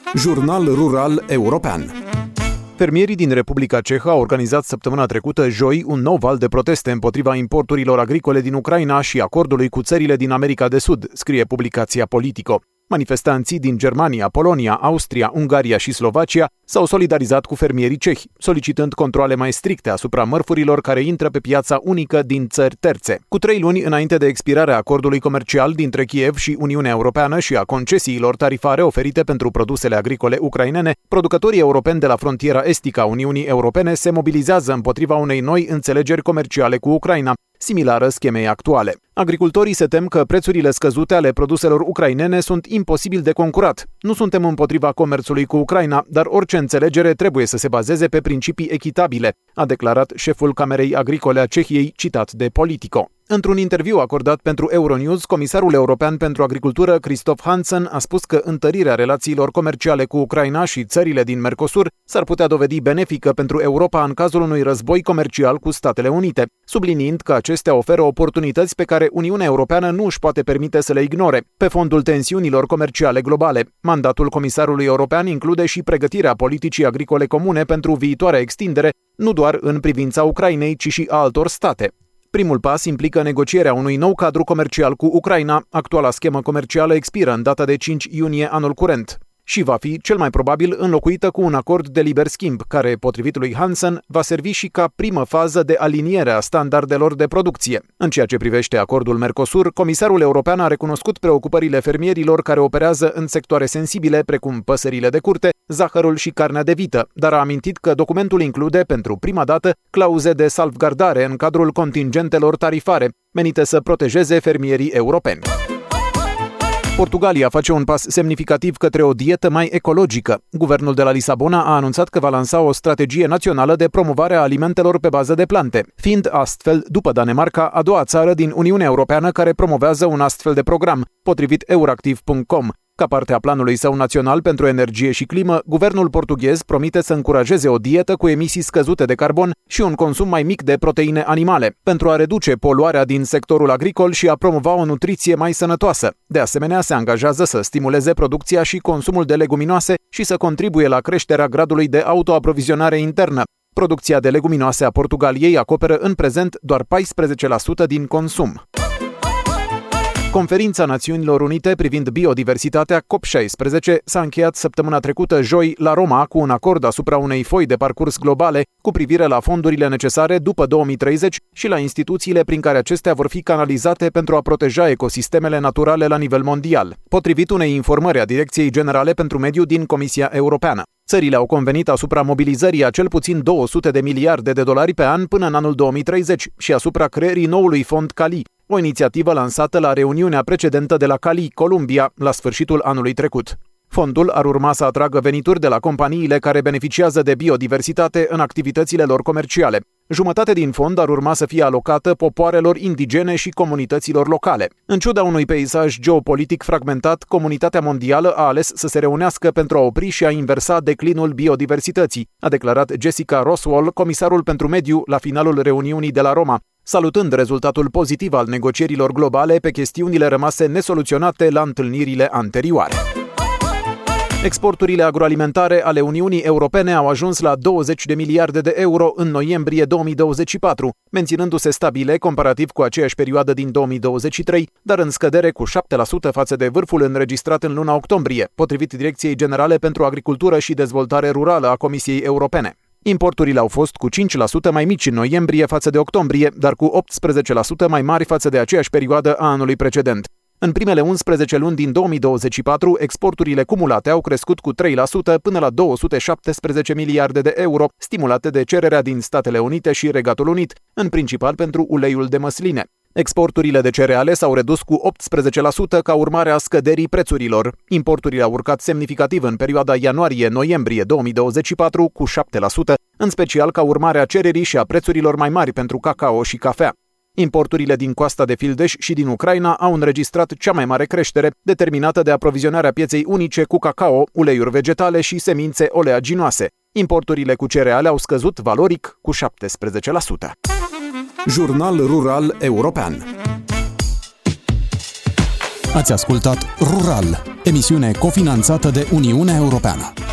Jurnal Rural European. Fermierii din Republica Cehă au organizat săptămâna trecută, joi, un nou val de proteste împotriva importurilor agricole din Ucraina și acordului cu țările din America de Sud, scrie publicația Politico. Manifestanții din Germania, Polonia, Austria, Ungaria și Slovacia s-au solidarizat cu fermierii cehi, solicitând controale mai stricte asupra mărfurilor care intră pe piața unică din țări terțe. Cu 3 luni înainte de expirarea acordului comercial dintre Kiev și Uniunea Europeană și a concesiilor tarifare oferite pentru produsele agricole ucrainene, producătorii europeni de la frontiera estică a Uniunii Europene se mobilizează împotriva unei noi înțelegeri comerciale cu Ucraina, similară schemei actuale. Agricultorii se tem că prețurile scăzute ale produselor ucrainene sunt imposibil de concurat. Nu suntem împotriva comerțului cu Ucraina, dar orice înțelegere trebuie să se bazeze pe principii echitabile, a declarat șeful Camerei Agricole a Cehiei, citat de Politico. Într-un interviu acordat pentru Euronews, comisarul european pentru agricultură, Christoph Hansen, a spus că întărirea relațiilor comerciale cu Ucraina și țările din Mercosur s-ar putea dovedi benefică pentru Europa în cazul unui război comercial cu Statele Unite, subliniind că acestea oferă oportunități pe care Uniunea Europeană nu își poate permite să le ignore, pe fondul tensiunilor comerciale globale. Mandatul comisarului european include și pregătirea politicii agricole comune pentru viitoarea extindere, nu doar în privința Ucrainei, ci și a altor state. Primul pas implică negocierea unui nou cadru comercial cu Ucraina. Actuala schemă comercială expiră în data de 5 iunie anul curent și va fi, cel mai probabil, înlocuită cu un acord de liber schimb, care, potrivit lui Hansen, va servi și ca primă fază de aliniere a standardelor de producție. În ceea ce privește acordul Mercosur, comisarul european a recunoscut preocupările fermierilor care operează în sectoare sensibile, precum păsările de curte, zahărul și carnea de vită, dar a amintit că documentul include, pentru prima dată, clauze de salvgardare în cadrul contingentelor tarifare, menite să protejeze fermierii europeni. Portugalia face un pas semnificativ către o dietă mai ecologică. Guvernul de la Lisabona a anunțat că va lansa o strategie națională de promovare a alimentelor pe bază de plante, fiind astfel, după Danemarca, a doua țară din Uniunea Europeană care promovează un astfel de program, potrivit Euractiv.com. Ca parte a planului său național pentru energie și climă, guvernul portughez promite să încurajeze o dietă cu emisii scăzute de carbon și un consum mai mic de proteine animale, pentru a reduce poluarea din sectorul agricol și a promova o nutriție mai sănătoasă. De asemenea, se angajează să stimuleze producția și consumul de leguminoase și să contribuie la creșterea gradului de autoaprovizionare internă. Producția de leguminoase a Portugaliei acoperă în prezent doar 14% din consum. Conferința Națiunilor Unite privind biodiversitatea COP16 s-a încheiat săptămâna trecută, joi, la Roma, cu un acord asupra unei foi de parcurs globale cu privire la fondurile necesare după 2030 și la instituțiile prin care acestea vor fi canalizate pentru a proteja ecosistemele naturale la nivel mondial, potrivit unei informări a Direcției Generale pentru Mediu din Comisia Europeană. Țările au convenit asupra mobilizării a cel puțin 200 de miliarde de dolari pe an până în anul 2030 și asupra creării noului fond Cali, o inițiativă lansată la reuniunea precedentă de la Cali, Columbia, la sfârșitul anului trecut. Fondul ar urma să atragă venituri de la companiile care beneficiază de biodiversitate în activitățile lor comerciale. Jumătate din fond ar urma să fie alocată popoarelor indigene și comunităților locale. În ciuda unui peisaj geopolitic fragmentat, comunitatea mondială a ales să se reunească pentru a opri și a inversa declinul biodiversității, a declarat Jessica Roswell, comisarul pentru mediu, la finalul reuniunii de la Roma, salutând rezultatul pozitiv al negocierilor globale pe chestiunile rămase nesoluționate la întâlnirile anterioare. Exporturile agroalimentare ale Uniunii Europene au ajuns la 20 de miliarde de euro în noiembrie 2024, menținându-se stabile comparativ cu aceeași perioadă din 2023, dar în scădere cu 7% față de vârful înregistrat în luna octombrie, potrivit Direcției Generale pentru Agricultură și Dezvoltare Rurală a Comisiei Europene. Importurile au fost cu 5% mai mici în noiembrie față de octombrie, dar cu 18% mai mari față de aceeași perioadă a anului precedent. În primele 11 luni din 2024, exporturile cumulate au crescut cu 3% până la 217 miliarde de euro, stimulate de cererea din Statele Unite și Regatul Unit, în principal pentru uleiul de măsline. Exporturile de cereale s-au redus cu 18% ca urmare a scăderii prețurilor. Importurile au urcat semnificativ în perioada ianuarie-noiembrie 2024 cu 7%, în special ca urmare a cererii și a prețurilor mai mari pentru cacao și cafea. Importurile din Coasta de Fildeș și din Ucraina au înregistrat cea mai mare creștere, determinată de aprovizionarea pieței unice cu cacao, uleiuri vegetale și semințe oleaginoase. Importurile cu cereale au scăzut valoric cu 17%. Jurnal Rural European. Ați ascultat Rural, Emisiune cofinanțată de Uniunea Europeană.